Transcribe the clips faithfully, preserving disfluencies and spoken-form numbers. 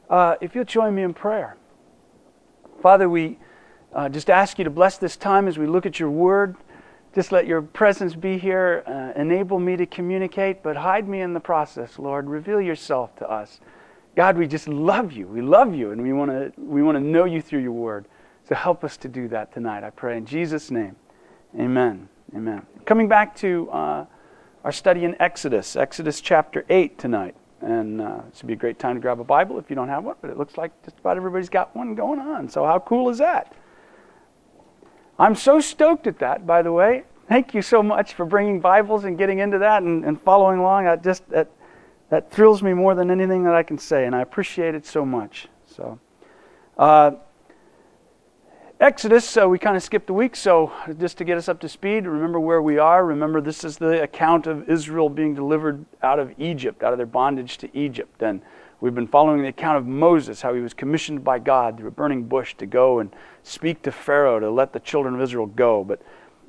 Uh, if you'll join me in prayer. Father, we uh, just ask you to bless this time as we look at your word. Just let your presence be here. Uh, enable me to communicate, but hide me in the process, Lord. Reveal yourself to us. God, we just love you. We love you, and we want to we want to know you through your word. So help us to do that tonight, I pray. In Jesus' name, amen. Amen. Coming back to uh, our study in Exodus, Exodus chapter eight tonight. And uh, this would be a great time to grab a Bible if you don't have one, but it looks like just about everybody's got one going on. So how cool is that? I'm so stoked at that, by the way. Thank you so much for bringing Bibles and getting into that and, and following along. I just that that thrills me more than anything that I can say, and I appreciate it so much. So, uh, Exodus, so we kind of skipped a week, so just to get us up to speed, remember where we are. Remember, this is the account of Israel being delivered out of Egypt, out of their bondage to Egypt. And we've been following the account of Moses, how he was commissioned by God through a burning bush to go and speak to Pharaoh to let the children of Israel go. But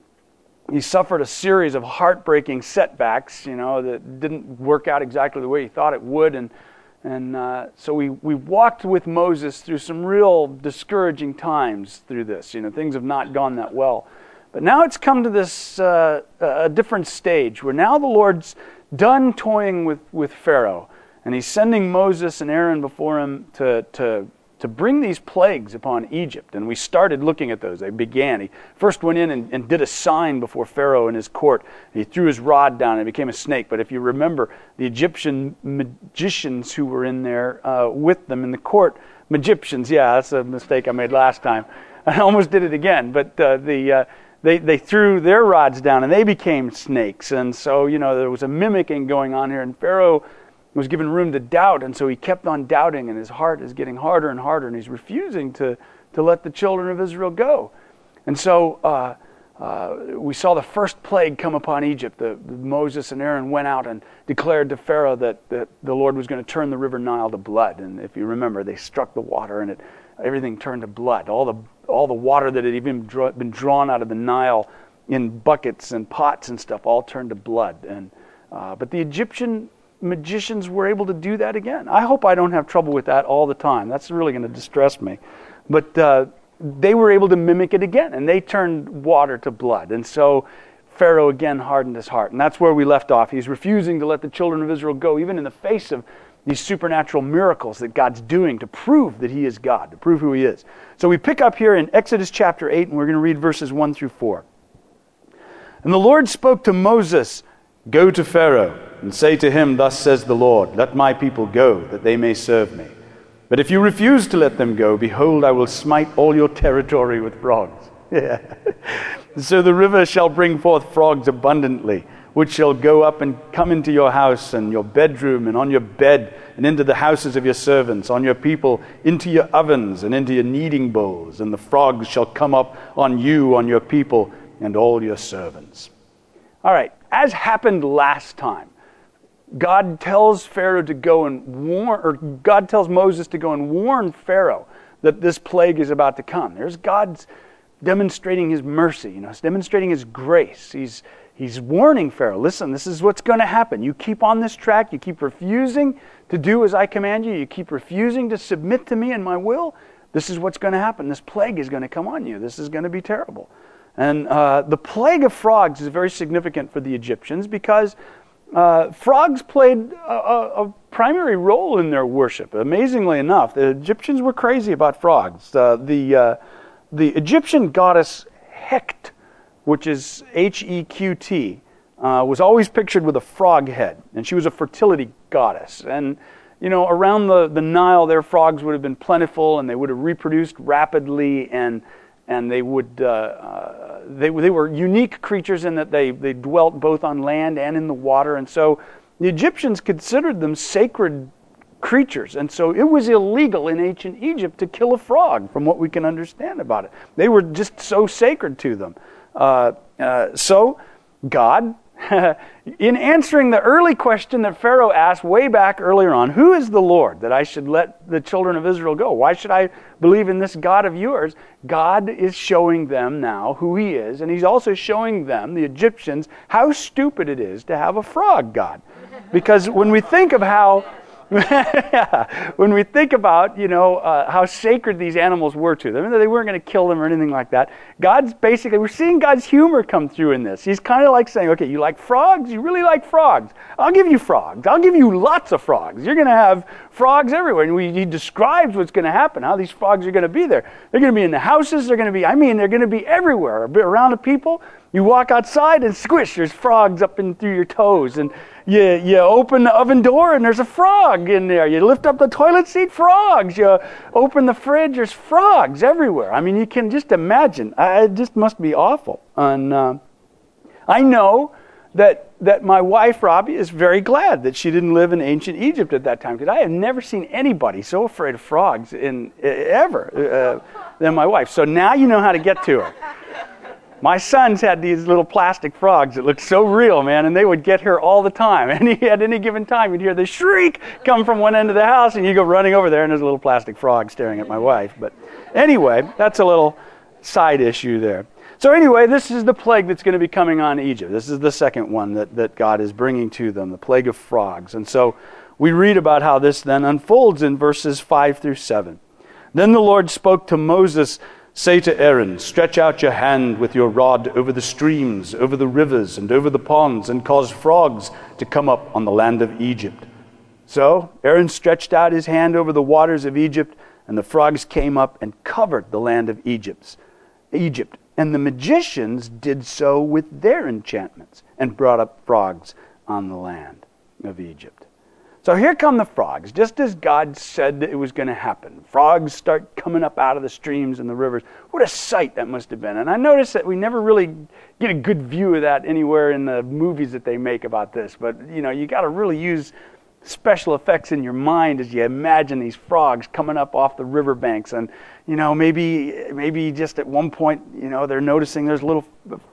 he suffered a series of heartbreaking setbacks, you know, that didn't work out exactly the way he thought it would. And And uh, so we, we walked with Moses through some real discouraging times through this. You know, things have not gone that well. But now it's come to this uh, a different stage where now the Lord's done toying with, with Pharaoh. And he's sending Moses and Aaron before him to, to, to bring these plagues upon Egypt. And we started looking at those. They began. He first went in and, and did a sign before Pharaoh in his court. He threw his rod down and it became a snake. But if you remember, the Egyptian magicians who were in there uh, with them in the court, Magyptians, yeah, that's a mistake I made last time. I almost did it again. But uh, the uh, they, they threw their rods down and they became snakes. And so, you know, there was a mimicking going on here. And Pharaoh was given room to doubt, and so he kept on doubting, and his heart is getting harder and harder, and he's refusing to, to let the children of Israel go. And so uh, uh, we saw the first plague come upon Egypt. The, the Moses and Aaron went out and declared to Pharaoh that, that the Lord was going to turn the river Nile to blood. And if you remember, they struck the water, and it everything turned to blood. All the all the water that had even draw, been drawn out of the Nile in buckets and pots and stuff all turned to blood. And uh, but the Egyptian magicians were able to do that again. I hope I don't have trouble with that all the time. That's really going to distress me. But uh, they were able to mimic it again, and they turned water to blood. And so Pharaoh again hardened his heart. And that's where we left off. He's refusing to let the children of Israel go, even in the face of these supernatural miracles that God's doing to prove that he is God, to prove who he is. So we pick up here in Exodus chapter eight, and we're going to read verses one through four. And the Lord spoke to Moses, "Go to Pharaoh, and say to him, Thus says the Lord, let my people go, that they may serve me. But if you refuse to let them go, behold, I will smite all your territory with frogs." Yeah. "So the river shall bring forth frogs abundantly, which shall go up and come into your house and your bedroom and on your bed and into the houses of your servants, on your people, into your ovens and into your kneading bowls. And the frogs shall come up on you, on your people, and all your servants." All right, as happened last time, God tells Pharaoh to go and warn, or God tells Moses to go and warn Pharaoh that this plague is about to come. There's God's demonstrating his mercy, you know, he's demonstrating his grace. He's he's warning Pharaoh, listen, this is what's going to happen. You keep on this track, you keep refusing to do as I command you, you keep refusing to submit to me and my will, this is what's going to happen. This plague is going to come on you. This is going to be terrible. And uh, the plague of frogs is very significant for the Egyptians because Uh, frogs played a, a, a primary role in their worship. Amazingly enough, the Egyptians were crazy about frogs. Uh, the uh, the Egyptian goddess Heqt, which is H E Q T, uh, was always pictured with a frog head, and she was a fertility goddess. And you know, around the, the Nile, their frogs would have been plentiful, and they would have reproduced rapidly, and and they would uh, uh, they they were unique creatures in that they they dwelt both on land and in the water, and so the Egyptians considered them sacred creatures, and so it was illegal in ancient Egypt to kill a frog, from what we can understand about it. They were just so sacred to them. Uh, uh, so God, in answering the early question that Pharaoh asked way back earlier on, who is the Lord that I should let the children of Israel go? Why should I believe in this God of yours? God is showing them now who he is, and he's also showing them, the Egyptians, how stupid it is to have a frog god. Because when we think of how Yeah. When we think about, you know, uh, how sacred these animals were to them, they weren't going to kill them or anything like that. God's basically, we're seeing God's humor come through in this. He's kind of like saying, okay, you like frogs? You really like frogs? I'll give you frogs. I'll give you lots of frogs. You're going to have frogs everywhere. And we, he describes what's going to happen, how these frogs are going to be there. They're going to be in the houses. They're going to be, I mean, they're going to be everywhere, around the people. You walk outside and squish, there's frogs up in through your toes. And you, you open the oven door and there's a frog in there. You lift up the toilet seat, frogs. You open the fridge, there's frogs everywhere. I mean, you can just imagine. I, it just must be awful. And uh, I know that that my wife, Robbie, is very glad that she didn't live in ancient Egypt at that time, because I have never seen anybody so afraid of frogs in ever uh, than my wife. So now you know how to get to her. My sons had these little plastic frogs that looked so real, man, and they would get her all the time. And at any given time, you'd hear the shriek come from one end of the house, and you go running over there, and there's a little plastic frog staring at my wife. But anyway, that's a little side issue there. So anyway, this is the plague that's going to be coming on Egypt. This is the second one that, that God is bringing to them, the plague of frogs. And so we read about how this then unfolds in verses five through seven. Then the Lord spoke to Moses, "Say to Aaron, stretch out your hand with your rod over the streams, over the rivers, and over the ponds, and cause frogs to come up on the land of Egypt." So Aaron stretched out his hand over the waters of Egypt, and the frogs came up and covered the land of Egypt. Egypt. And the magicians did so with their enchantments, and brought up frogs on the land of Egypt. So here come the frogs, just as God said that it was going to happen. Frogs start coming up out of the streams and the rivers. What a sight that must have been. And I noticed that we never really get a good view of that anywhere in the movies that they make about this. But, you know, you got to really use special effects in your mind as you imagine these frogs coming up off the riverbanks. And, you know, maybe maybe just at one point, you know, they're noticing there's little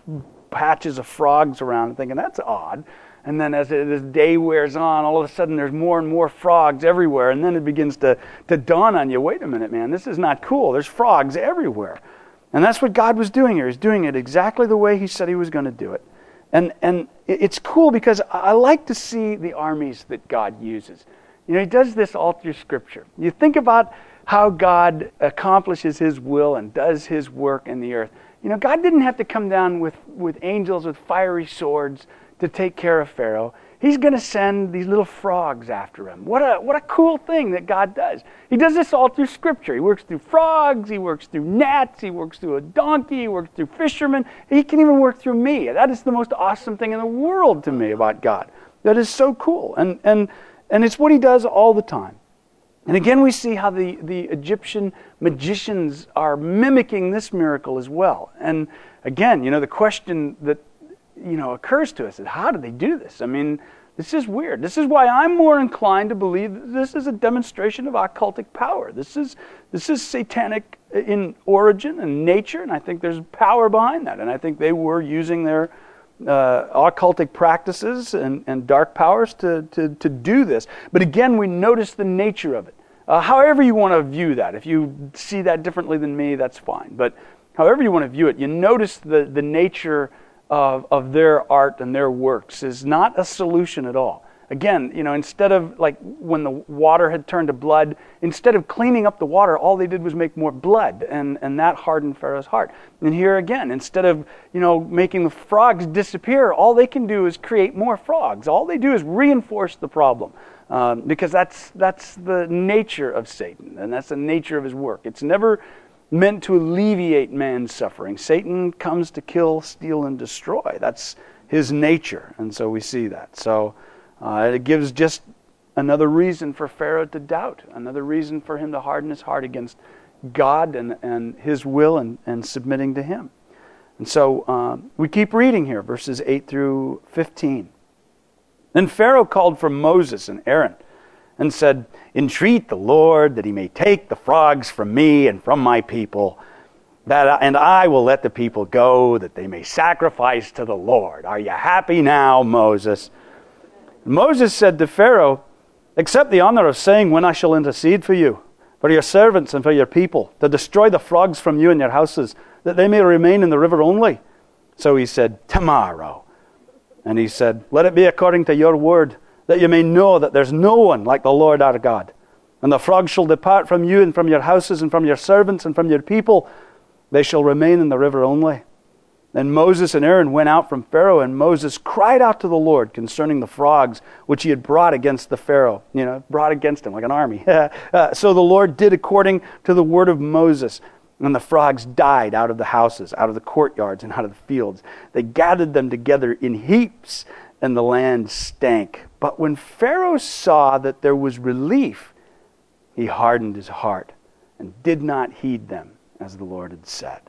patches of frogs around and thinking, that's odd. And then as the day wears on, all of a sudden there's more and more frogs everywhere. And then it begins to, to dawn on you, wait a minute, man, this is not cool. There's frogs everywhere. And that's what God was doing here. He's doing it exactly the way he said he was going to do it. And and it's cool because I like to see the armies that God uses. You know, he does this all through Scripture. You think about how God accomplishes his will and does his work in the earth. You know, God didn't have to come down with, with angels with fiery swords to take care of Pharaoh. He's going to send these little frogs after him. What a what a cool thing that God does. He does this all through Scripture. He works through frogs, he works through gnats, he works through a donkey, he works through fishermen. He can even work through me. That is the most awesome thing in the world to me about God. That is so cool. And and and it's what he does all the time. And again, we see how the, the Egyptian magicians are mimicking this miracle as well. And again, you know, the question that you know, occurs to us is, how do they do this? I mean, this is weird. This is why I'm more inclined to believe that this is a demonstration of occultic power. This is this is satanic in origin and nature, and I think there's power behind that. And I think they were using their uh, occultic practices and, and dark powers to, to, to do this. But again, we notice the nature of it. Uh, however you want to view that. If you see that differently than me, that's fine. But however you want to view it, you notice the, the nature Of, of their art and their works is not a solution at all. Again, you know, instead of, like when the water had turned to blood, instead of cleaning up the water, all they did was make more blood, and, and that hardened Pharaoh's heart. And here again, instead of, you know, making the frogs disappear, all they can do is create more frogs. All they do is reinforce the problem, um, because that's that's the nature of Satan, and that's the nature of his work. It's never meant to alleviate man's suffering. Satan comes to kill, steal, and destroy. That's his nature, and so we see that. So uh, it gives just another reason for Pharaoh to doubt, another reason for him to harden his heart against God and, and his will and, and submitting to him. And so uh, we keep reading here, verses eight through fifteen. Then Pharaoh called for Moses and Aaron and said, "Entreat the Lord that he may take the frogs from me and from my people, that and I will let the people go, that they may sacrifice to the Lord. Are you happy now, Moses?" And Moses said to Pharaoh, "Accept the honor of saying when I shall intercede for you, for your servants and for your people, to destroy the frogs from you and your houses, that they may remain in the river only." So he said, "Tomorrow." And he said, "Let it be according to your word. that you may know that there's no one like the Lord our God. And the frogs shall depart from you and from your houses and from your servants and from your people. They shall remain in the river only. Then Moses and Aaron went out from Pharaoh, and Moses cried out to the Lord concerning the frogs which he had brought against the Pharaoh. You know, brought against him like an army. uh, so the Lord did according to the word of Moses. And the frogs died out of the houses, out of the courtyards, and out of the fields. They gathered them together in heaps, and the land stank. But when Pharaoh saw that there was relief, he hardened his heart and did not heed them, as the Lord had said.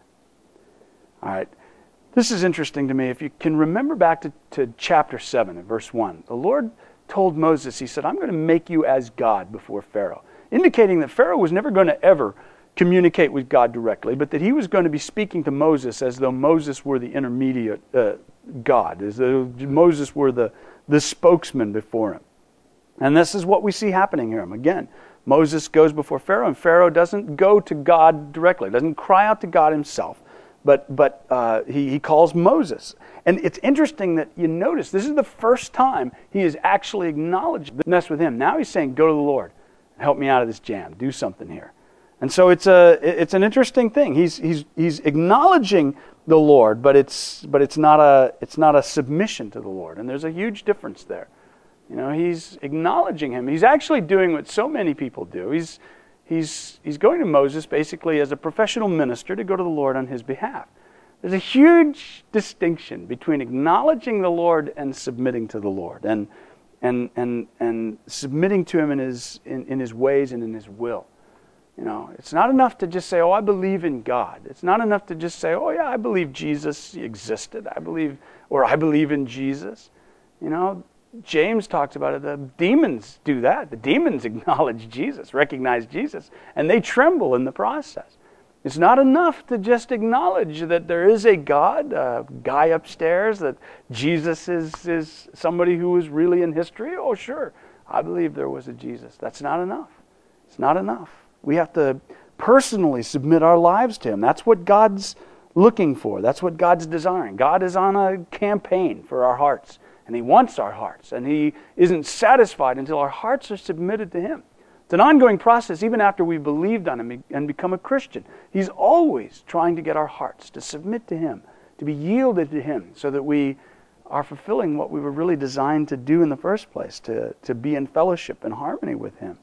All right. This is interesting to me. If you can remember back to, to chapter seven and verse one, the Lord told Moses, he said, I'm going to make you as God before Pharaoh, indicating that Pharaoh was never going to ever communicate with God directly, but that he was going to be speaking to Moses as though Moses were the intermediate uh, God, as though Moses were the, the spokesman before him. And this is what we see happening here. Again, Moses goes before Pharaoh, and Pharaoh doesn't go to God directly, doesn't cry out to God himself, but but uh, he, he calls Moses. And it's interesting that you notice this is the first time he has actually acknowledged the mess with him. Now he's saying, go to the Lord, help me out of this jam, do something here. And so it's a it's an interesting thing. He's he's he's acknowledging the Lord, but it's but it's not a it's not a submission to the Lord. And there's a huge difference there. You know, he's acknowledging him. He's actually doing what so many people do. He's he's he's going to Moses basically as a professional minister to go to the Lord on his behalf. There's a huge distinction between acknowledging the Lord and submitting to the Lord, and and and and submitting to him in his in, in his ways and in his will. You know, it's not enough to just say, oh, I believe in God. It's not enough to just say, oh, yeah, I believe Jesus existed. I believe, or I believe in Jesus. You know, James talks about it. The demons do that. The demons acknowledge Jesus, recognize Jesus, and they tremble in the process. It's not enough to just acknowledge that there is a God, a guy upstairs, that Jesus is, is somebody who was really in history. Oh, sure, I believe there was a Jesus. That's not enough. It's not enough. We have to personally submit our lives to him. That's what God's looking for. That's what God's desiring. God is on a campaign for our hearts, and he wants our hearts, and he isn't satisfied until our hearts are submitted to him. It's an ongoing process even after we've believed on him and become a Christian. He's always trying to get our hearts to submit to him, to be yielded to him, so that we are fulfilling what we were really designed to do in the first place, to, to be in fellowship and harmony with him.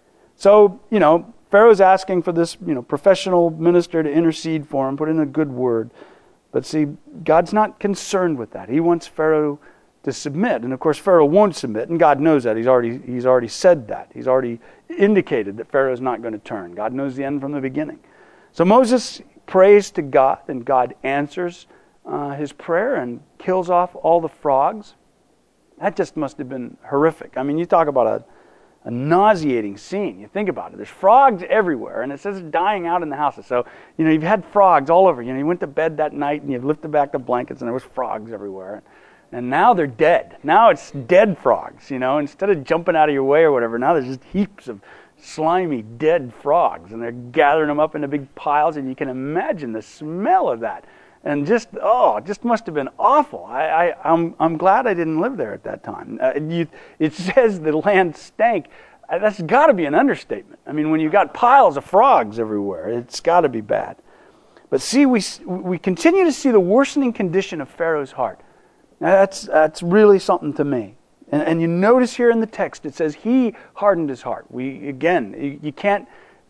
So, you know, Pharaoh's asking for this, you know, professional minister to intercede for him, put in a good word. But see, God's not concerned with that. He wants Pharaoh to submit. And of course, Pharaoh won't submit, and God knows that. He's already he's already said that. He's already indicated that Pharaoh's not going to turn. God knows the end from the beginning. So Moses prays to God, and God answers uh, his prayer and kills off all the frogs. That just must have been horrific. I mean, you talk about a A nauseating scene. You think about it. There's frogs everywhere, and it says it's dying out in the houses. So, you know, you've had frogs all over. You know, you went to bed that night, and you lifted back the blankets, and there was frogs everywhere. And now they're dead. Now it's dead frogs, you know. Instead of jumping out of your way or whatever, now there's just heaps of slimy, dead frogs, and they're gathering them up into big piles, and you can imagine the smell of that. And just, oh, it just must have been awful. I, I, I'm I'm glad I didn't live there at that time. Uh, you, it says the land stank. Uh, that's got to be an understatement. I mean, when you've got piles of frogs everywhere, it's got to be bad. But see, we we continue to see the worsening condition of Pharaoh's heart. Now, that's that's really something to me. And, and you notice here in the text, it says he hardened his heart. We again, you, you can't.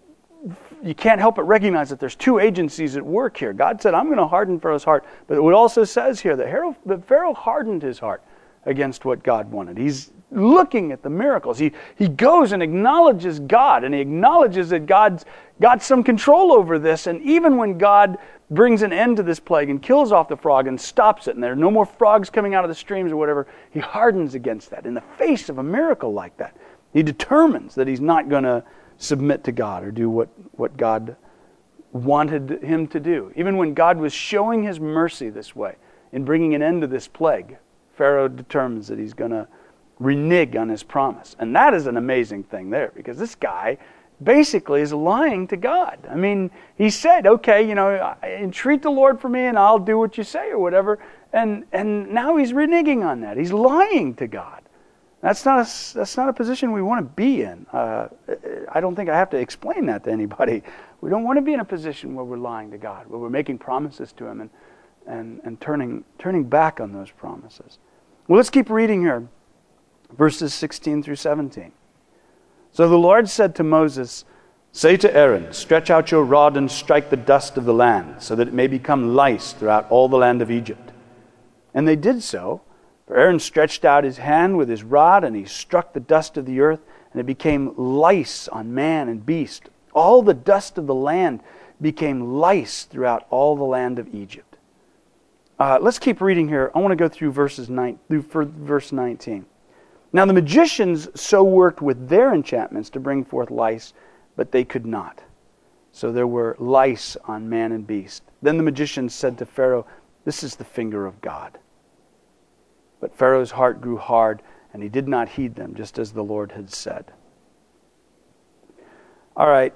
You can't help but recognize that there's two agencies at work here. God said, I'm going to harden Pharaoh's heart. But it also says here that Pharaoh, that Pharaoh hardened his heart against what God wanted. He's looking at the miracles. He he goes and acknowledges God, and he acknowledges that God's got some control over this. And even when God brings an end to this plague and kills off the frog and stops it, and there are no more frogs coming out of the streams or whatever, he hardens against that. In the face of a miracle like that, he determines that he's not going to submit to God or do what, what God wanted him to do. Even when God was showing his mercy this way in bringing an end to this plague, Pharaoh determines that he's going to renege on his promise. And that is an amazing thing there, because this guy basically is lying to God. I mean, he said, okay, you know, entreat the Lord for me and I'll do what you say or whatever. And, and now he's reneging on that. He's lying to God. That's not a, that's not a position we want to be in. Uh, I don't think I have to explain that to anybody. We don't want to be in a position where we're lying to God, where we're making promises to Him and and, and turning turning back on those promises. Well, let's keep reading here, verses sixteen through seventeen. So the Lord said to Moses, "Say to Aaron, stretch out your rod and strike the dust of the land, so that it may become lice throughout all the land of Egypt." And they did so. For Aaron stretched out his hand with his rod, and he struck the dust of the earth, and it became lice on man and beast. All the dust of the land became lice throughout all the land of Egypt. Uh, let's keep reading here. I want to go through verses nine through verse nineteen. Now the magicians so worked with their enchantments to bring forth lice, but they could not. So there were lice on man and beast. Then the magicians said to Pharaoh, "This is the finger of God." But Pharaoh's heart grew hard, and he did not heed them, just as the Lord had said. All right.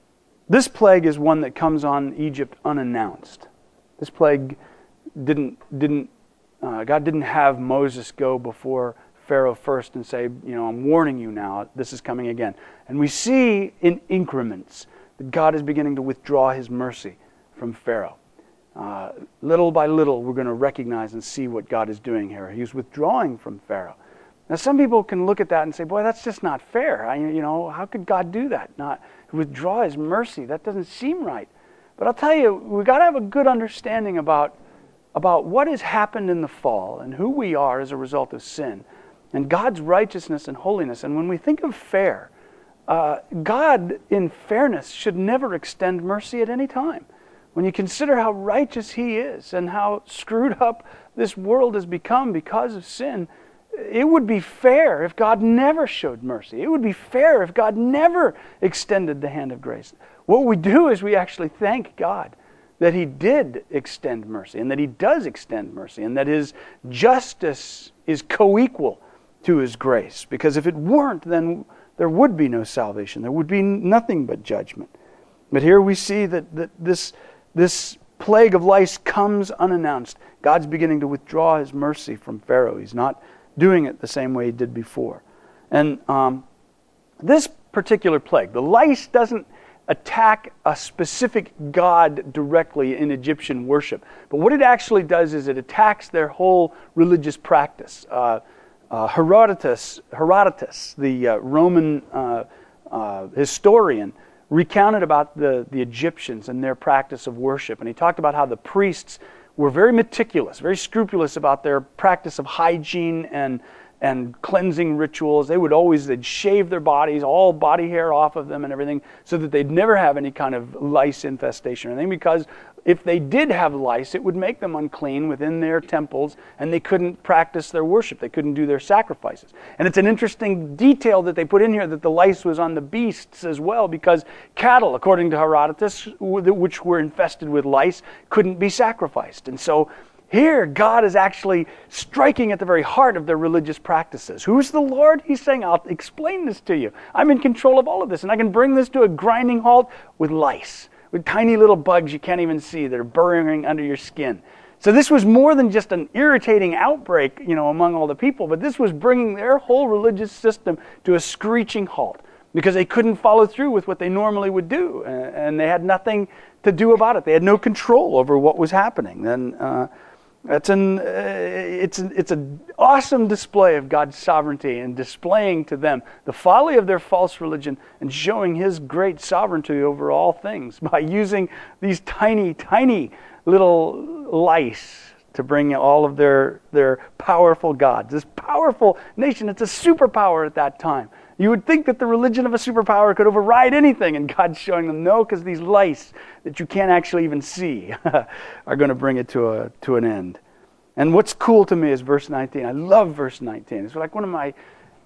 This plague is one that comes on Egypt unannounced. This plague didn't, didn't uh, God didn't have Moses go before Pharaoh first and say, you know, I'm warning you now, this is coming again. And we see in increments that God is beginning to withdraw His mercy from Pharaoh. Uh, little by little, we're going to recognize and see what God is doing here. He's withdrawing from Pharaoh. Now, some people can look at that and say, boy, that's just not fair. I, you know, how could God do that? Not withdraw His mercy. That doesn't seem right. But I'll tell you, we've got to have a good understanding about, about what has happened in the fall and who we are as a result of sin and God's righteousness and holiness. And when we think of fair, uh, God, in fairness, should never extend mercy at any time. When you consider how righteous He is and how screwed up this world has become because of sin, it would be fair if God never showed mercy. It would be fair if God never extended the hand of grace. What we do is we actually thank God that He did extend mercy and that He does extend mercy and that His justice is co-equal to His grace. Because if it weren't, then there would be no salvation. There would be nothing but judgment. But here we see that, that this... This plague of lice comes unannounced. God's beginning to withdraw His mercy from Pharaoh. He's not doing it the same way He did before. And um, this particular plague, the lice doesn't attack a specific god directly in Egyptian worship. But what it actually does is it attacks their whole religious practice. Uh, uh, Herodotus, Herodotus, the uh, Roman uh, uh, historian, recounted about the, the Egyptians and their practice of worship. And he talked about how the priests were very meticulous, very scrupulous about their practice of hygiene and and cleansing rituals. They would always, they'd shave their bodies, all body hair off of them and everything, so that they'd never have any kind of lice infestation or anything, because if they did have lice, it would make them unclean within their temples, and they couldn't practice their worship. They couldn't do their sacrifices. And it's an interesting detail that they put in here that the lice was on the beasts as well, because cattle, according to Herodotus, which were infested with lice, couldn't be sacrificed. And so here, God is actually striking at the very heart of their religious practices. Who's the Lord? He's saying, I'll explain this to you. I'm in control of all of this, and I can bring this to a grinding halt with lice, with tiny little bugs you can't even see that are burrowing under your skin. So this was more than just an irritating outbreak, you know, among all the people, but this was bringing their whole religious system to a screeching halt because they couldn't follow through with what they normally would do, and they had nothing to do about it. They had no control over what was happening. Then, uh, That's an, uh, it's an, it's an awesome display of God's sovereignty and displaying to them the folly of their false religion and showing His great sovereignty over all things by using these tiny, tiny little lice to bring all of their, their powerful gods. This powerful nation, it's a superpower at that time. You would think that the religion of a superpower could override anything, and God's showing them, no, because these lice that you can't actually even see are going to bring it to a to an end. And what's cool to me is verse nineteen. I love verse nineteen. It's like one of my,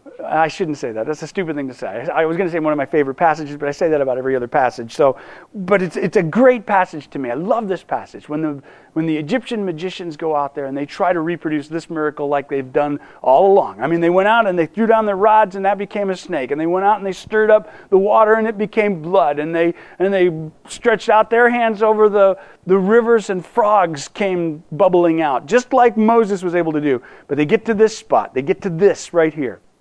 I shouldn't say that. That's a stupid thing to say. I was going to say one of my favorite passages, but I say that about every other passage. So, but it's it's a great passage to me. I love this passage. When the when the Egyptian magicians go out there and they try to reproduce this miracle like they've done all along. I mean, they went out and they threw down their rods and that became a snake. And they went out and they stirred up the water and it became blood. And they and they stretched out their hands over the, the rivers and frogs came bubbling out, just like Moses was able to do. But they get to this spot. They get to this right here.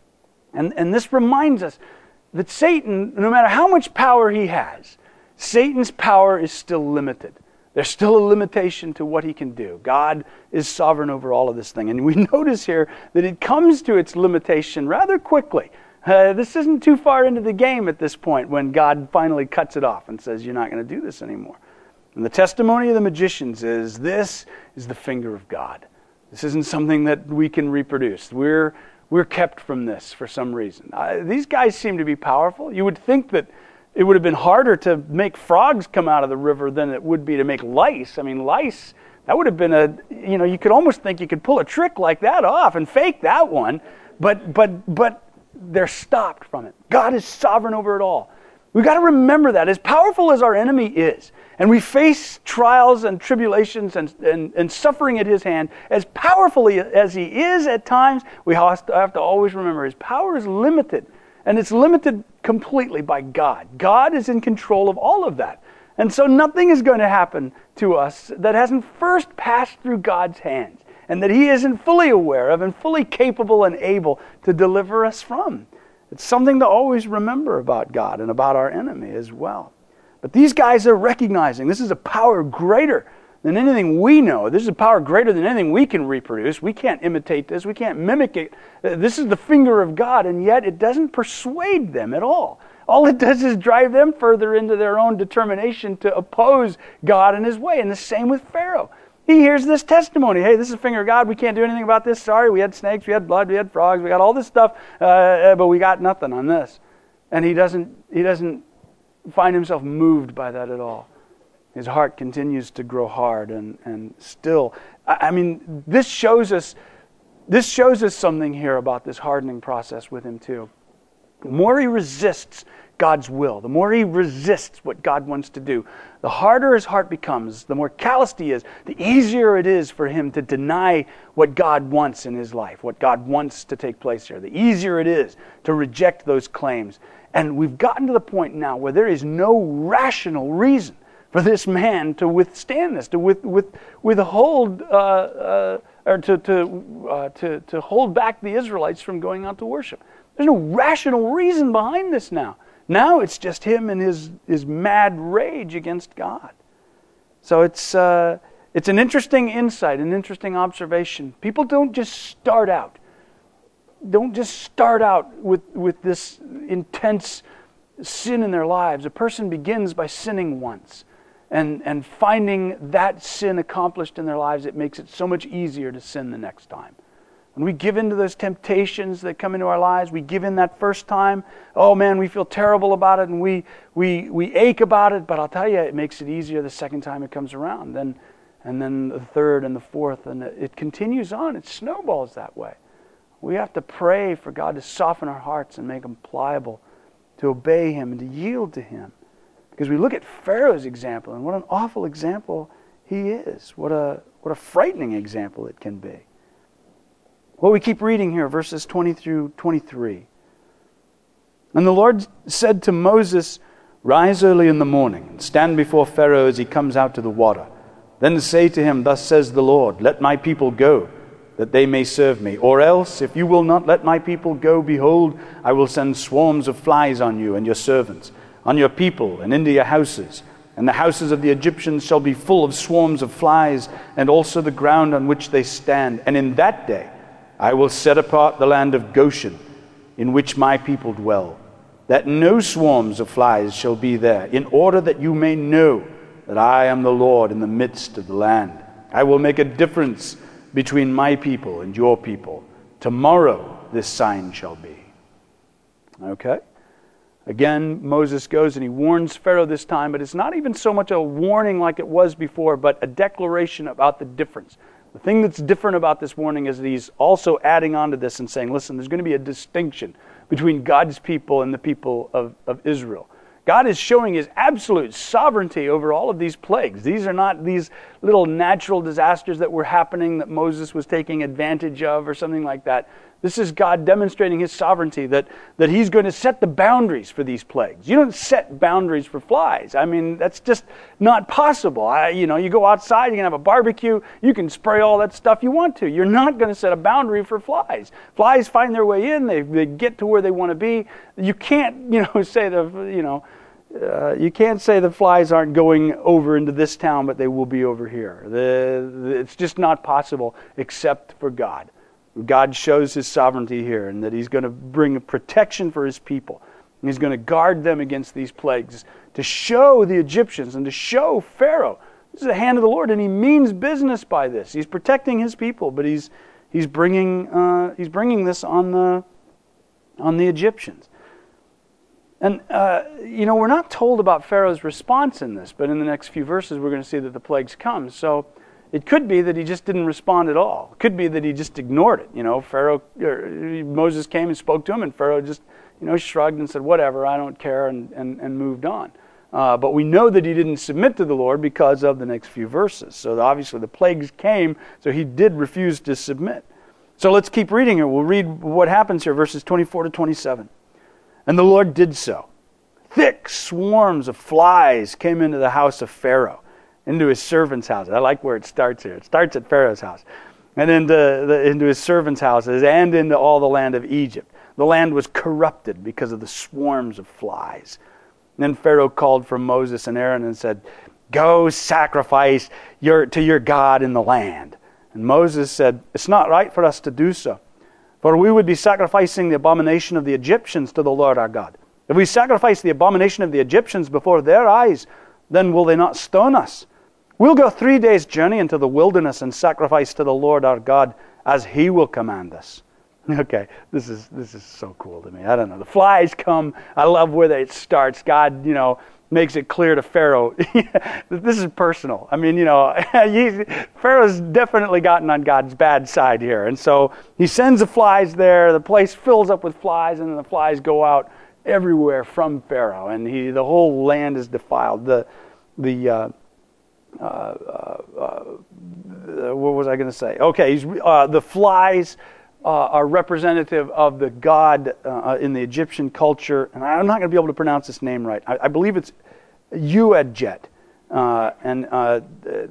And, and this reminds us that Satan, no matter how much power he has, Satan's power is still limited. There's still a limitation to what he can do. God is sovereign over all of this thing. And we notice here that it comes to its limitation rather quickly. Uh, this isn't too far into the game at this point when God finally cuts it off and says, you're not going to do this anymore. And the testimony of the magicians is, this is the finger of God. This isn't something that we can reproduce. We're we're kept from this for some reason. Uh, these guys seem to be powerful. You would think that it would have been harder to make frogs come out of the river than it would be to make lice. I mean, lice, that would have been a, you know, you could almost think you could pull a trick like that off and fake that one. But but but they're stopped from it. God is sovereign over it all. We've got to remember that. As powerful as our enemy is, and we face trials and tribulations and, and, and suffering at his hand, as powerfully as he is at times, we have to, have to always remember his power is limited. And it's limited completely by God. God is in control of all of that. And so nothing is going to happen to us that hasn't first passed through God's hands, and that he isn't fully aware of and fully capable and able to deliver us from. It's something to always remember about God and about our enemy as well. But these guys are recognizing this is a power greater than anything we know. This is a power greater than anything we can reproduce. We can't imitate this. We can't mimic it. This is the finger of God, and yet it doesn't persuade them at all. All it does is drive them further into their own determination to oppose God and his way. And the same with Pharaoh. He hears this testimony. Hey, this is the finger of God. We can't do anything about this. Sorry, we had snakes, we had blood, we had frogs, we got all this stuff, uh, but we got nothing on this. And he doesn't, he doesn't find himself moved by that at all. His heart continues to grow hard and, and still. I, I mean, this shows us, this shows us something here about this hardening process with him too. The more he resists God's will, the more he resists what God wants to do, the harder his heart becomes, the more calloused he is, the easier it is for him to deny what God wants in his life, what God wants to take place here. The easier it is to reject those claims. And we've gotten to the point now where there is no rational reason for this man to withstand this, to with, with, withhold, uh, uh, or to to, uh, to to hold back the Israelites from going out to worship. There's no rational reason behind this now. Now it's just him and his his mad rage against God. So it's uh, it's an interesting insight, an interesting observation. People don't just start out, don't just start out with with this intense sin in their lives. A person begins by sinning once. And and finding that sin accomplished in their lives, it makes it so much easier to sin the next time. When we give in to those temptations that come into our lives, we give in that first time, oh man, we feel terrible about it and we we we ache about it, but I'll tell you, it makes it easier the second time it comes around. Then and then the third and the fourth, and it continues on. It snowballs that way. We have to pray for God to soften our hearts and make them pliable, to obey him and to yield to him. Because we look at Pharaoh's example, and what an awful example he is. What a what a frightening example it can be. Well, we keep reading here, verses twenty through twenty-three. And the Lord said to Moses, "Rise early in the morning, and stand before Pharaoh as he comes out to the water. Then say to him, Thus says the Lord, Let my people go, that they may serve me. Or else, if you will not let my people go, behold, I will send swarms of flies on you and your servants, on your people and into your houses. And the houses of the Egyptians shall be full of swarms of flies, and also the ground on which they stand. And in that day I will set apart the land of Goshen, in which my people dwell, that no swarms of flies shall be there, in order that you may know that I am the Lord in the midst of the land. I will make a difference between my people and your people. Tomorrow this sign shall be." Okay? Again, Moses goes and he warns Pharaoh this time, but it's not even so much a warning like it was before, but a declaration about the difference. The thing that's different about this warning is that he's also adding on to this and saying, listen, there's going to be a distinction between God's people and the people of, of Israel. God is showing his absolute sovereignty over all of these plagues. These are not these little natural disasters that were happening that Moses was taking advantage of or something like that. This is God demonstrating his sovereignty, that, that he's going to set the boundaries for these plagues. You don't set boundaries for flies. I mean, that's just not possible. I, you know, you go outside, you can have a barbecue, you can spray all that stuff you want to. You're not going to set a boundary for flies. Flies find their way in, they, they get to where they want to be. You can't, you know, say the, you know, Uh, you can't say the flies aren't going over into this town, but they will be over here. The, the, it's just not possible except for God. God shows his sovereignty here, and that he's going to bring protection for his people. And he's going to guard them against these plagues to show the Egyptians and to show Pharaoh this is the hand of the Lord, and he means business by this. He's protecting his people, but he's he's bringing uh, he's bringing this on the on the Egyptians. And, uh, you know, we're not told about Pharaoh's response in this, but in the next few verses we're going to see that the plagues come. So it could be that he just didn't respond at all. It could be that he just ignored it. You know, Pharaoh, or Moses came and spoke to him, and Pharaoh just, you know, shrugged and said, whatever, I don't care, and, and, and moved on. Uh, but we know that he didn't submit to the Lord because of the next few verses. So obviously the plagues came, so he did refuse to submit. So let's keep reading here. We'll read what happens here, verses twenty-four to twenty-seven. And the Lord did so. Thick swarms of flies came into the house of Pharaoh, into his servants' houses. I like where it starts here. It starts at Pharaoh's house. And into, the, into his servants' houses and into all the land of Egypt. The land was corrupted because of the swarms of flies. And then Pharaoh called for Moses and Aaron and said, "Go sacrifice your, to your God in the land." And Moses said, "It's not right for us to do so. For we would be sacrificing the abomination of the Egyptians to the Lord our God. If we sacrifice the abomination of the Egyptians before their eyes, then will they not stone us? We'll go three days' journey into the wilderness and sacrifice to the Lord our God as he will command us." Okay, this is this is so cool to me. I don't know. The flies come. I love where it starts. God, you know, makes it clear to Pharaoh. This is personal. I mean, you know, he, Pharaoh's definitely gotten on God's bad side here. And so he sends the flies there. The place fills up with flies, and then the flies go out everywhere from Pharaoh. And he, the whole land is defiled. The, the uh, uh, uh, uh, what was I going to say? Okay, he's, uh, the flies Uh, are representative of the god uh, in the Egyptian culture, and I'm not going to be able to pronounce this name right. I, I believe it's Uadjet, uh, and uh,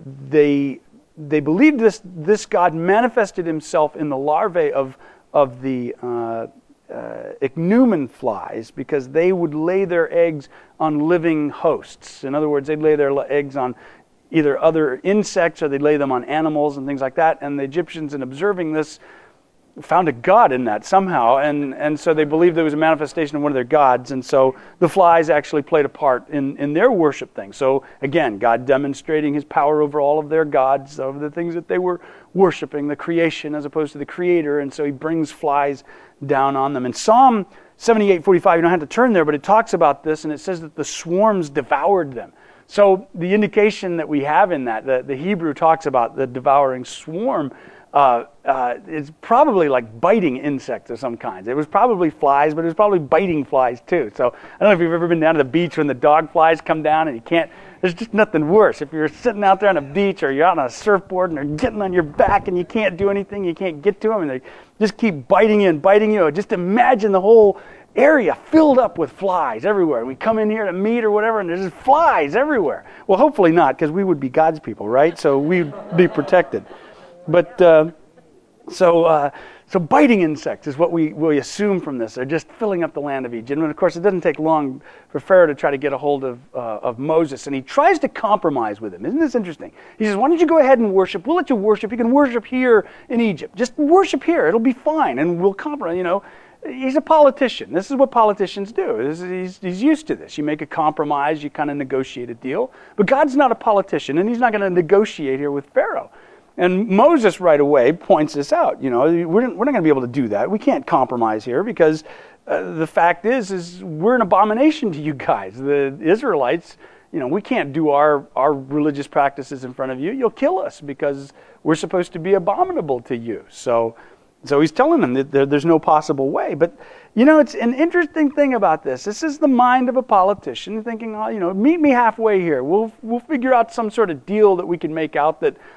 they they believed this this god manifested himself in the larvae of of the uh, uh, ichneumon flies, because they would lay their eggs on living hosts. In other words, they'd lay their eggs on either other insects, or they'd lay them on animals and things like that. And the Egyptians, in observing this, found a god in that somehow, and, and so they believed there was a manifestation of one of their gods, and so the flies actually played a part in, in their worship thing. So again, God demonstrating his power over all of their gods, over the things that they were worshiping, the creation as opposed to the creator, and so he brings flies down on them. In Psalm seventy-eight forty-five, you don't have to turn there, but it talks about this, and it says that the swarms devoured them. So the indication that we have in that, the, the Hebrew talks about the devouring swarm, Uh, uh, it's probably like biting insects of some kinds. It was probably flies, but it was probably biting flies too. So I don't know if you've ever been down to the beach when the dog flies come down and you can't, there's just nothing worse. If you're sitting out there on a beach, or you're out on a surfboard and they're getting on your back and you can't do anything, you can't get to them, and they just keep biting you and biting you. Just imagine the whole area filled up with flies everywhere. We come in here to meet or whatever, and there's just flies everywhere. Well, hopefully not, because we would be God's people, right? So we'd be protected. But uh, so uh, so biting insects is what we, we assume from this. They're just filling up the land of Egypt. And of course, it doesn't take long for Pharaoh to try to get a hold of uh, of Moses. And he tries to compromise with him. Isn't this interesting? He says, why don't you go ahead and worship? We'll let you worship. You can worship here in Egypt. Just worship here. It'll be fine. And we'll compromise, you know. He's a politician. This is what politicians do. This is, he's, he's used to this. You make a compromise. You kind of negotiate a deal. But God's not a politician, and he's not going to negotiate here with Pharaoh. And Moses right away points this out. You know, we're, we're not going to be able to do that. We can't compromise here, because uh, the fact is, is we're an abomination to you guys. The Israelites, you know, we can't do our, our religious practices in front of you. You'll kill us because we're supposed to be abominable to you. So, so he's telling them that there, there's no possible way. But, you know, it's an interesting thing about this. This is the mind of a politician thinking, oh, you know, meet me halfway here. We'll, we'll figure out some sort of deal that we can make out that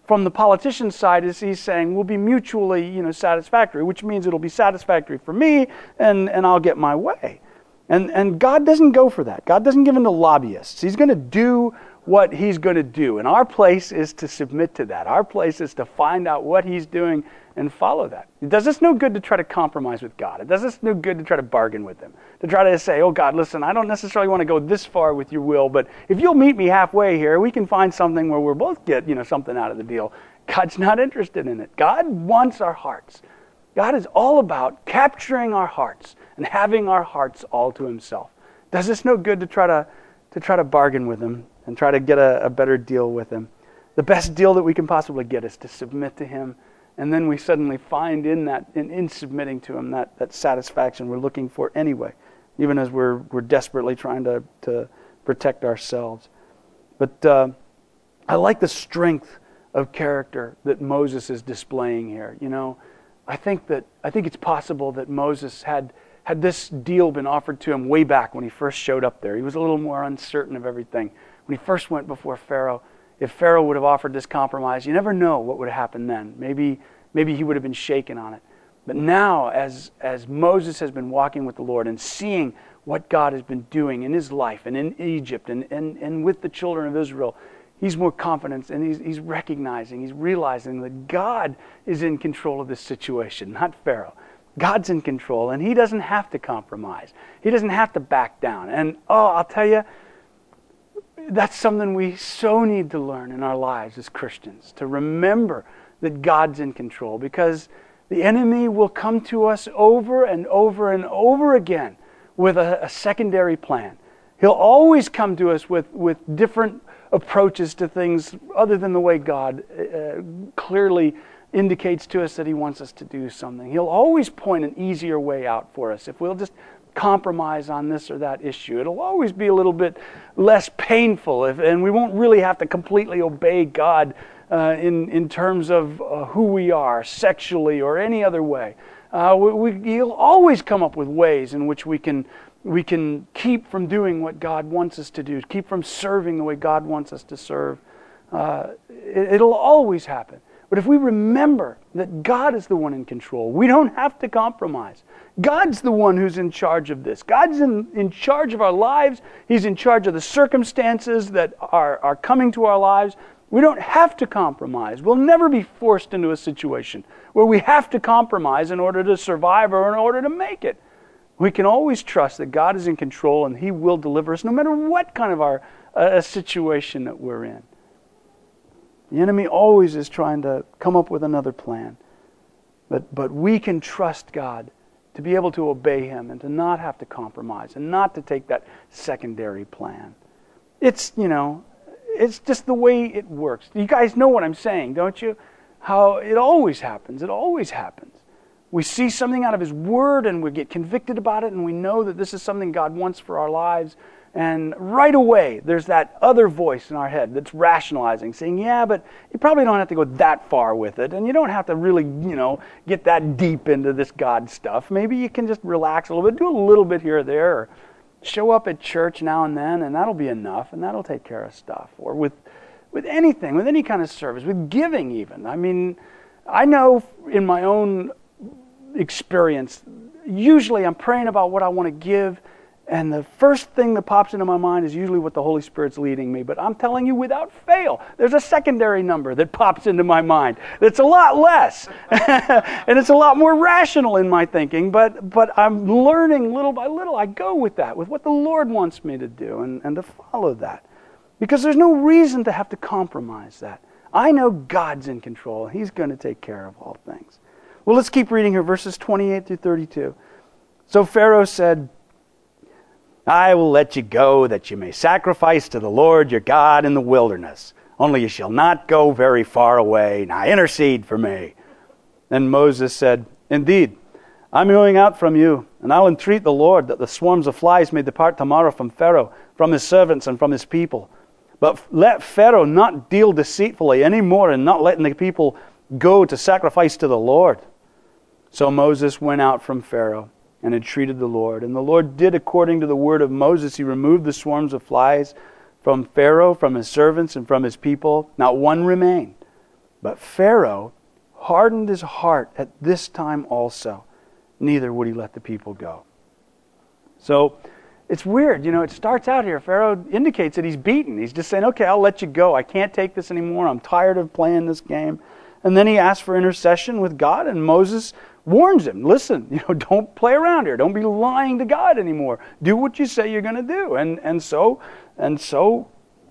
from the politician's side is he's saying we'll be mutually, you know, satisfactory, which means it'll be satisfactory for me and, and I'll get my way. And and God doesn't go for that. God doesn't give in to lobbyists. He's going to do what he's going to do. And our place is to submit to that. Our place is to find out what he's doing and follow that. It does us no good to try to compromise with God. It does us no good to try to bargain with him. To try to say, oh God, listen, I don't necessarily want to go this far with your will, but if you'll meet me halfway here, we can find something where we'll both get, you know, something out of the deal. God's not interested in it. God wants our hearts. God is all about capturing our hearts and having our hearts all to himself. It does us no good to try to, to try to bargain with him and try to get a, a better deal with him. The best deal that we can possibly get is to submit to him. And then we suddenly find in that, in, in submitting to him, that, that satisfaction we're looking for anyway, even as we're we're desperately trying to, to protect ourselves. But uh, I like the strength of character that Moses is displaying here. You know, I think that I think it's possible that Moses had had this deal been offered to him way back when he first showed up there. He was a little more uncertain of everything. When he first went before Pharaoh, if Pharaoh would have offered this compromise, you never know what would have happened then. Maybe maybe he would have been shaken on it. But now, as as Moses has been walking with the Lord and seeing what God has been doing in his life and in Egypt and, and, and with the children of Israel, he's more confident and he's, he's recognizing, he's realizing that God is in control of this situation, not Pharaoh. God's in control and he doesn't have to compromise. He doesn't have to back down. And oh, I'll tell you, that's something we so need to learn in our lives as Christians, to remember that God's in control, because the enemy will come to us over and over and over again with a, a secondary plan. He'll always come to us with, with different approaches to things other than the way God uh, clearly indicates to us that he wants us to do something. He'll always point an easier way out for us if we'll just compromise on this or that issue. It'll always be a little bit less painful, if, and we won't really have to completely obey God uh, in, in terms of uh, who we are, sexually or any other way. Uh, we, we, he'll always come up with ways in which we can we can keep from doing what God wants us to do, keep from serving the way God wants us to serve. Uh, it, it'll always happen. But if we remember that God is the one in control, we don't have to compromise. God's the one who's in charge of this. God's in, in charge of our lives. He's in charge of the circumstances that are, are coming to our lives. We don't have to compromise. We'll never be forced into a situation where we have to compromise in order to survive or in order to make it. We can always trust that God is in control and he will deliver us no matter what kind of our uh, situation that we're in. The enemy always is trying to come up with another plan. But, but we can trust God to be able to obey him and to not have to compromise and not to take that secondary plan. It's, you know, it's just the way it works. You guys know what I'm saying, don't you? How it always happens. It always happens. We see something out of his word and we get convicted about it and we know that this is something God wants for our lives. And right away, there's that other voice in our head that's rationalizing, saying, yeah, but you probably don't have to go that far with it. And you don't have to really, you know, get that deep into this God stuff. Maybe you can just relax a little bit, do a little bit here or there, or show up at church now and then, and that'll be enough, and that'll take care of stuff. Or with, with anything, with any kind of service, with giving even. I mean, I know in my own experience, usually I'm praying about what I want to give, and the first thing that pops into my mind is usually what the Holy Spirit's leading me. But I'm telling you, without fail, there's a secondary number that pops into my mind that's a lot less. And it's a lot more rational in my thinking. But but I'm learning little by little. I go with that, with what the Lord wants me to do, and, and to follow that. Because there's no reason to have to compromise that. I know God's in control. He's going to take care of all things. Well, let's keep reading here, verses twenty-eight through thirty-two. So Pharaoh said, I will let you go, that you may sacrifice to the Lord your God in the wilderness. Only you shall not go very far away. Now intercede for me. Then Moses said, Indeed, I'm going out from you, and I'll entreat the Lord that the swarms of flies may depart tomorrow from Pharaoh, from his servants, and from his people. But let Pharaoh not deal deceitfully any more in not letting the people go to sacrifice to the Lord. So Moses went out from Pharaoh and entreated the Lord. And the Lord did according to the word of Moses. He removed the swarms of flies from Pharaoh, from his servants, and from his people. Not one remained. But Pharaoh hardened his heart at this time also. Neither would he let the people go. So it's weird. You know, it starts out here. Pharaoh indicates that he's beaten. He's just saying, okay, I'll let you go. I can't take this anymore. I'm tired of playing this game. And then he asks for intercession with God, and Moses warns him, listen, you know, don't play around here. Don't be lying to God anymore. Do what you say you're going to do. And and so and so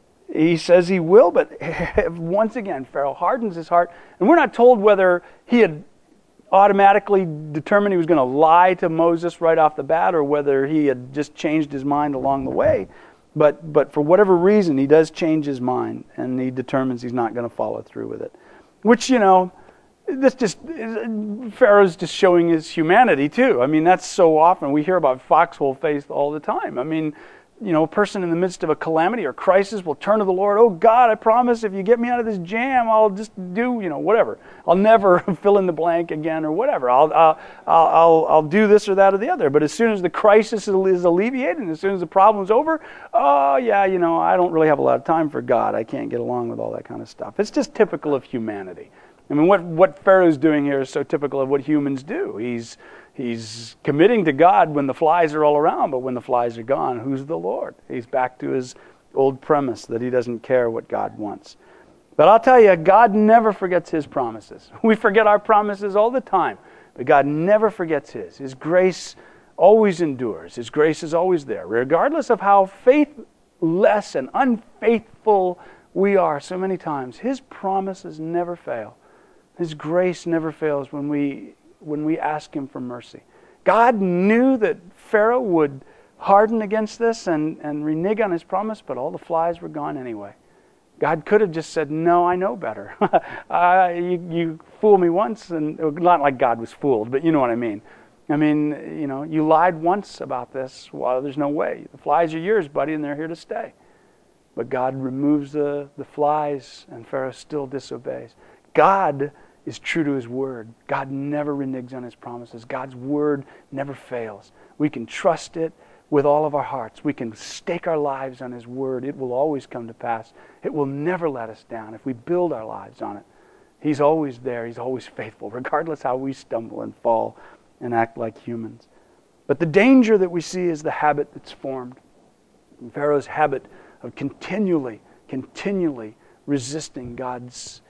he says he will, but once again, Pharaoh hardens his heart. And we're not told whether he had automatically determined he was going to lie to Moses right off the bat, or whether he had just changed his mind along the way. But but for whatever reason, he does change his mind, and he determines he's not going to follow through with it. Which, you know, this just, Pharaoh's just showing his humanity too. I mean, that's so often, we hear about foxhole faith all the time. I mean, you know, a person in the midst of a calamity or crisis will turn to the Lord. Oh God, I promise if you get me out of this jam, I'll just do, you know, whatever. I'll never fill in the blank again or whatever. I'll, I'll, I'll, I'll, I'll do this or that or the other. But as soon as the crisis is alleviated and as soon as the problem's over, oh yeah, you know, I don't really have a lot of time for God. I can't get along with all that kind of stuff. It's just typical of humanity. I mean, what, what Pharaoh's doing here is so typical of what humans do. He's He's committing to God when the flies are all around, but when the flies are gone, who's the Lord? He's back to his old premise that he doesn't care what God wants. But I'll tell you, God never forgets his promises. We forget our promises all the time, but God never forgets his. His grace always endures. His grace is always there, regardless of how faithless and unfaithful we are so many times. His promises never fail. His grace never fails when we when we ask him for mercy. God knew that Pharaoh would harden against this and, and renege on his promise, but all the flies were gone anyway. God could have just said, no, I know better. uh, you, you fool me once, and not like God was fooled, but you know what I mean. I mean, you know, you lied once about this. Well, there's no way. The flies are yours, buddy, and they're here to stay. But God removes the, the flies, and Pharaoh still disobeys. God is true to his word. God never reneges on his promises. God's word never fails. We can trust it with all of our hearts. We can stake our lives on his word. It will always come to pass. It will never let us down if we build our lives on it. He's always there. He's always faithful, regardless how we stumble and fall and act like humans. But the danger that we see is the habit that's formed. Pharaoh's habit of continually, continually resisting God's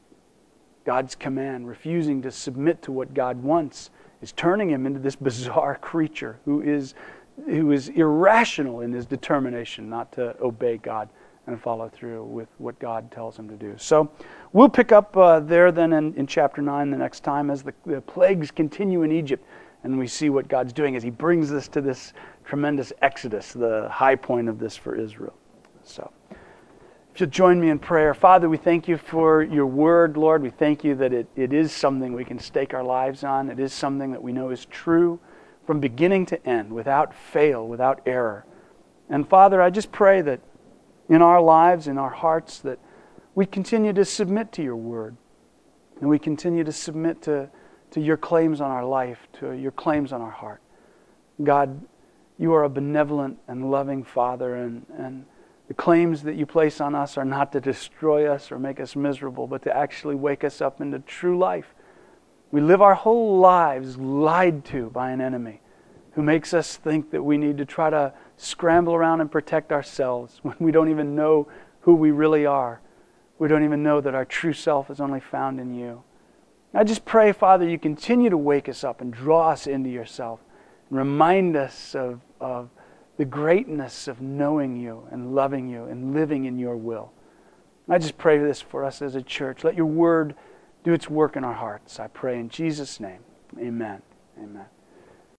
God's command, refusing to submit to what God wants, is turning him into this bizarre creature who is who is irrational in his determination not to obey God and follow through with what God tells him to do. So we'll pick up uh, there then in, in chapter nine the next time as the, the plagues continue in Egypt, and we see what God's doing as he brings this to this tremendous exodus, the high point of this for Israel. So if you'll join me in prayer. Father, we thank you for your word, Lord. We thank you that it, it is something we can stake our lives on. It is something that we know is true from beginning to end, without fail, without error. And Father, I just pray that in our lives, in our hearts, that we continue to submit to your word. And we continue to submit to, to your claims on our life, to your claims on our heart. God, you are a benevolent and loving Father, and, and the claims that you place on us are not to destroy us or make us miserable, but to actually wake us up into true life. We live our whole lives lied to by an enemy who makes us think that we need to try to scramble around and protect ourselves when we don't even know who we really are. We don't even know that our true self is only found in you. I just pray, Father, you continue to wake us up and draw us into yourself and remind us of, of the greatness of knowing you and loving you and living in your will. I just pray this for us as a church. Let your word do its work in our hearts. I pray in Jesus' name. Amen. Amen.